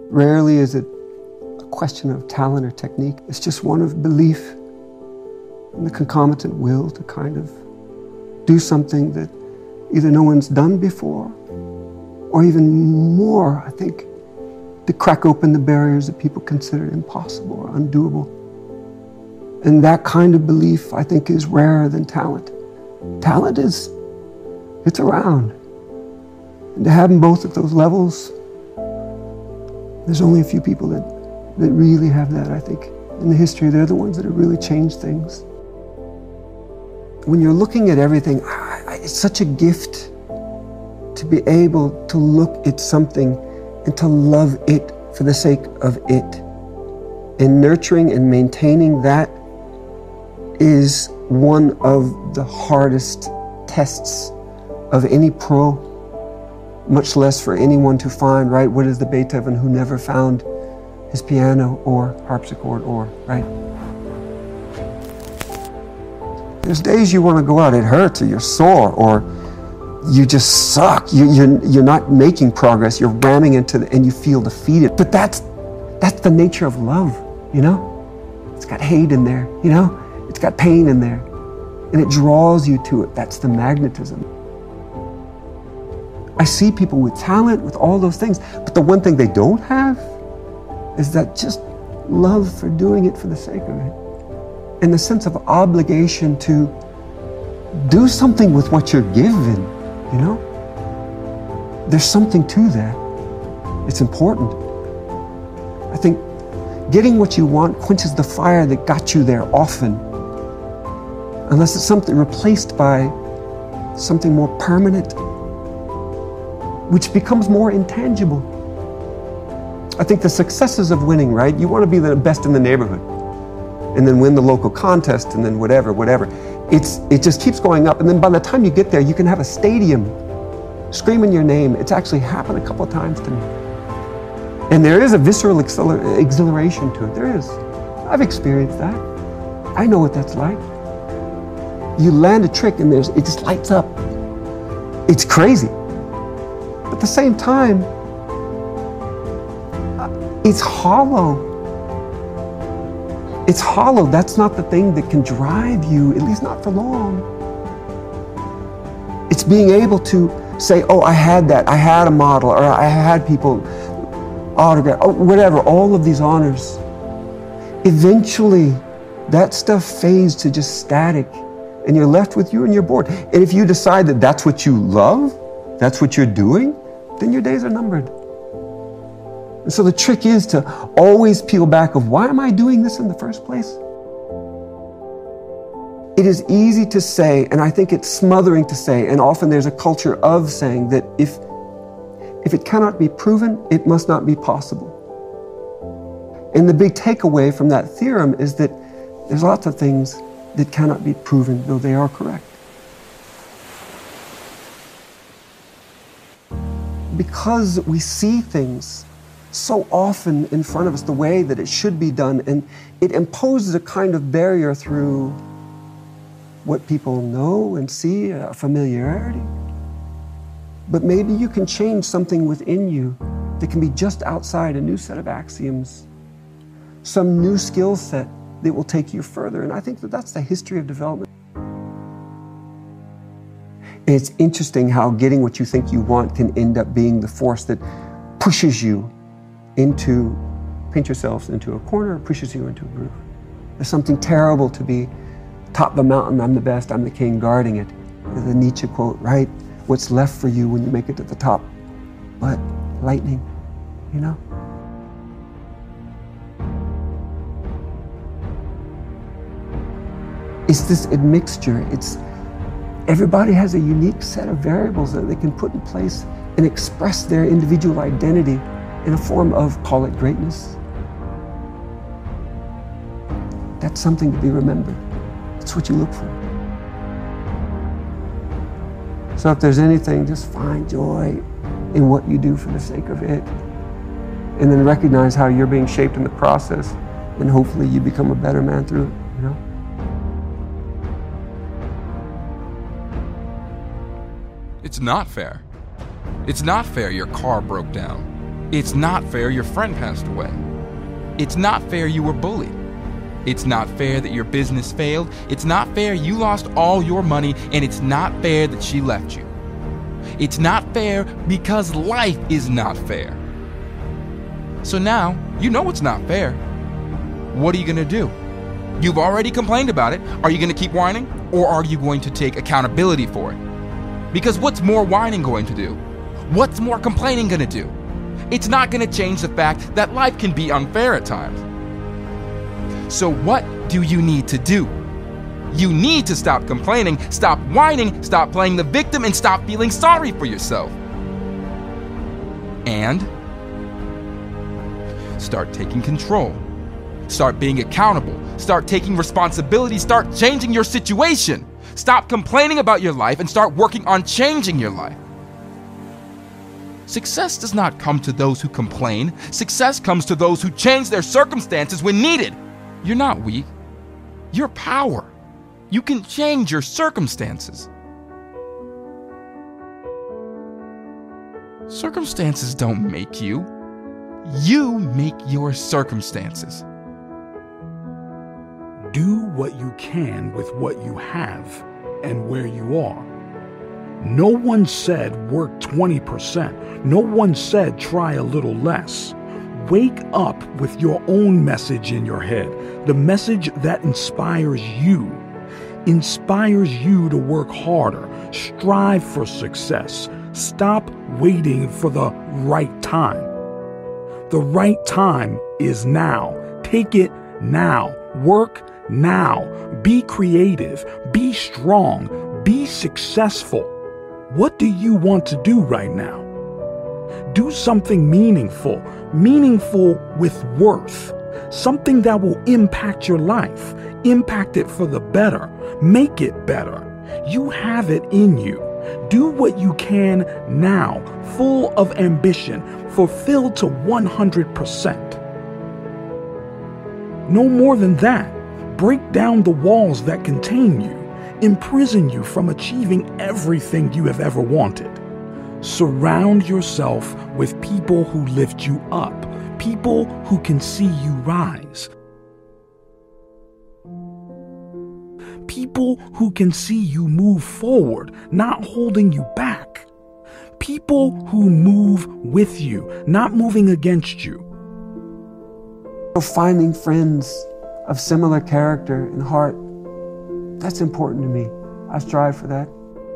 Rarely is it a question of talent or technique. It's just one of belief and the concomitant will to kind of do something that either no one's done before, or even more, I think, to crack open the barriers that people considered impossible or undoable. And that kind of belief, I think, is rarer than talent. Talent it's around. And to have them both at those levels, there's only a few people that really have that, I think. In the history, they're the ones that have really changed things. When you're looking at everything, it's such a gift to be able to look at something and to love it for the sake of it. And nurturing and maintaining that is one of the hardest tests of any pro, much less for anyone to find, right? What is the Beethoven who never found his piano or harpsichord or, right? There's days you want to go out, it hurts, or you're sore, or you just suck. You're not making progress. You're ramming into and you feel defeated. But that's the nature of love, you know? It's got hate in there, you know? It's got pain in there. And it draws you to it. That's the magnetism. I see people with talent, with all those things, but the one thing they don't have is that just love for doing it for the sake of it. And the sense of obligation to do something with what you're given, you know? There's something to that. It's important. I think getting what you want quenches the fire that got you there often, unless it's something replaced by something more permanent, which becomes more intangible. I think the successes of winning, right? You want to be the best in the neighborhood, and then win the local contest, and then whatever. It just keeps going up, and then by the time you get there, you can have a stadium screaming your name. It's actually happened a couple of times to me. And there is a visceral exhilaration to it. There is. I've experienced that. I know what that's like. You land a trick and it just lights up. It's crazy. But at the same time, it's hollow. It's hollow. That's not the thing that can drive you, at least not for long. It's being able to say, oh, I had that. I had a model, or I had people autograph, oh, whatever, all of these honors. Eventually, that stuff fades to just static, and you're left with you and you're bored. And if you decide that that's what you love, that's what you're doing, then your days are numbered. And so the trick is to always peel back of, why am I doing this in the first place? It is easy to say, and I think it's smothering to say, and often there's a culture of saying that if it cannot be proven, it must not be possible. And the big takeaway from that theorem is that there's lots of things that cannot be proven, though they are correct. Because we see things so often in front of us the way that it should be done, and it imposes a kind of barrier through what people know and see, a familiarity. But maybe you can change something within you that can be just outside a new set of axioms, some new skill set that will take you further. And I think that that's the history of development. And it's interesting how getting what you think you want can end up being the force that pushes you into, paint yourselves into a corner, pushes you into a groove. There's something terrible to be top of a mountain, I'm the best, I'm the king, guarding it. The Nietzsche quote, right? What's left for you when you make it to the top? But lightning, you know? It's this admixture. Everybody has a unique set of variables that they can put in place and express their individual identity in a form of, call it greatness. That's something to be remembered. That's what you look for. So if there's anything, just find joy in what you do for the sake of it. And then recognize how you're being shaped in the process, and hopefully you become a better man through it, you know? It's not fair. It's not fair your car broke down. It's not fair your friend passed away. It's not fair you were bullied. It's not fair that your business failed. It's not fair you lost all your money, and it's not fair that she left you. It's not fair because life is not fair. So now, you know it's not fair. What are you gonna do? You've already complained about it. Are you gonna keep whining? Or are you going to take accountability for it? Because what's more whining going to do? What's more complaining gonna do? It's not gonna change the fact that life can be unfair at times. So what do you need to do? You need to stop complaining, stop whining, stop playing the victim, and stop feeling sorry for yourself. And start taking control. Start being accountable. Start taking responsibility. Start changing your situation. Stop complaining about your life and start working on changing your life. Success does not come to those who complain. Success comes to those who change their circumstances when needed. You're not weak. You're power. You can change your circumstances. Circumstances don't make you. You make your circumstances. Do what you can with what you have and where you are. No one said work 20%. No one said try a little less. Wake up with your own message in your head, the message that inspires you to work harder, strive for success. Stop waiting for the right time. The right time is now. Take it now. Work now. Be creative. Be strong. Be successful. What do you want to do right now? Do something meaningful with worth. Something that will impact your life. Impact it for the better. Make it better. You have it in you. Do what you can now, full of ambition, fulfilled to 100%. No more than that. Break down the walls that contain you, imprison you from achieving everything you have ever wanted. Surround yourself with people who lift you up, people who can see you rise. People who can see you move forward, not holding you back. People who move with you, not moving against you. Finding friends of similar character and heart, that's important to me. I strive for that.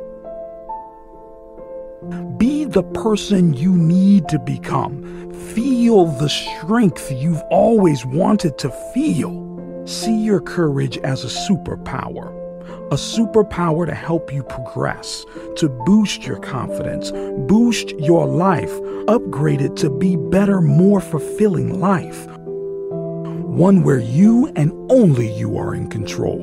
Be the person you need to become. Feel the strength you've always wanted to feel. See your courage as a superpower to help you progress, to boost your confidence, boost your life, upgrade it to be better, more fulfilling life. One where you and only you are in control.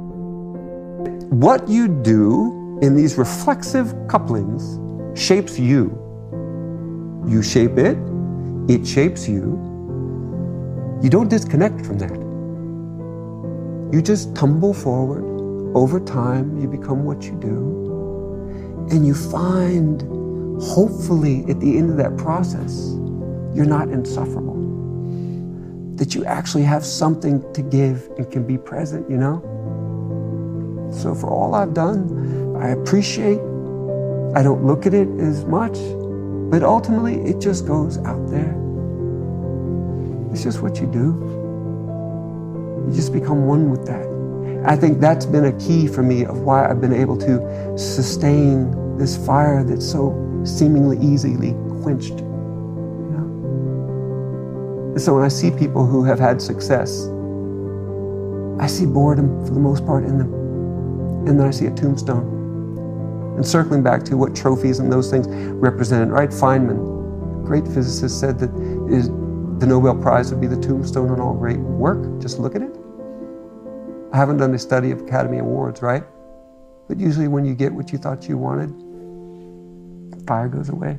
What you do in these reflexive couplings shapes you. You shape it, it shapes you. You don't disconnect from that. You just tumble forward. Over time, you become what you do. And you find, hopefully, at the end of that process, you're not insufferable. That you actually have something to give and can be present, you know? So for all I've done, I appreciate. I don't look at it as much, but ultimately it just goes out there. It's just what you do. You just become one with that. I think that's been a key for me of why I've been able to sustain this fire that's so seemingly easily quenched. You know? And so when I see people who have had success, I see boredom for the most part in them. And then I see a tombstone. And circling back to what trophies and those things represented, right? Feynman, great physicist, said that the Nobel Prize would be the tombstone on all great work. Just look at it. I haven't done a study of Academy Awards, right? But usually when you get what you thought you wanted, the fire goes away.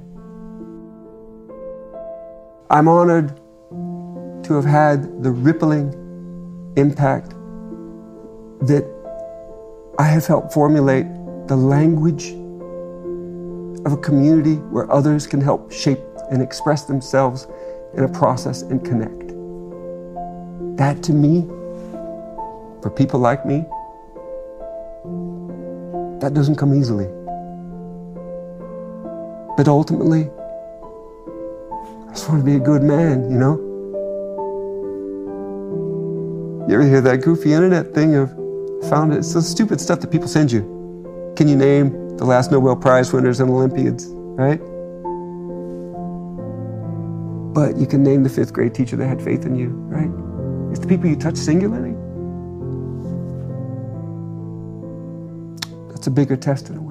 I'm honored to have had the rippling impact that I have helped formulate the language of a community where others can help shape and express themselves in a process and connect. That to me, for people like me, that doesn't come easily. But ultimately, I just want to be a good man, you know? You ever hear that goofy internet thing of, found it? It's the stupid stuff that people send you. Can you name the last Nobel Prize winners and Olympiads, right? But you can name the 5th grade teacher that had faith in you, right? It's the people you touch singularly. That's a bigger test in a way.